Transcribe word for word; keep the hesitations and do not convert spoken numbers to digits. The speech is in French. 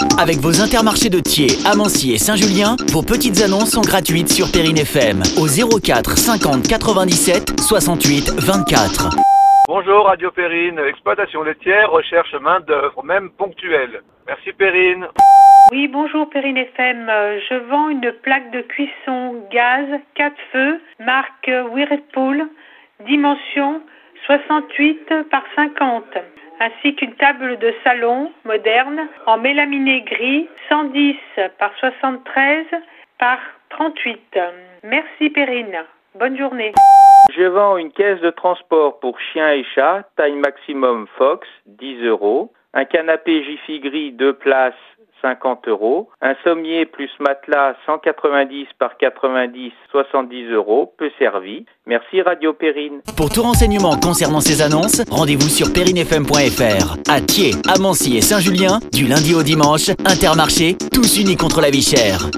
Avec vos intermarchés de Thiers, Amancy et Saint-Julien, vos petites annonces sont gratuites sur Perrine F M au zéro quatre cinquante quatre-vingt-dix-sept soixante-huit vingt-quatre. Bonjour Radio Perrine, exploitation laitière, recherche main d'œuvre, même ponctuelle. Merci Perrine. Oui, bonjour Perrine F M. Euh, Je vends une plaque de cuisson gaz quatre feux, marque Whirlpool, dimension soixante-huit par cinquante, ainsi qu'une table de salon moderne en mélaminé gris cent dix par soixante-treize par trente-huit. Merci Perrine. Bonne journée. Je vends une caisse de transport pour chiens et chats, taille maximum Fox, dix euros. Un canapé Jiffy gris deux places, cinquante euros. Un sommier plus matelas cent quatre-vingt-dix par quatre-vingt-dix, soixante-dix euros, peu servi. Merci Radio Perrine. Pour tout renseignement concernant ces annonces, rendez-vous sur perrine f m point f r. À Thiers, Amancy et Saint-Julien, du lundi au dimanche, Intermarché, tous unis contre la vie chère.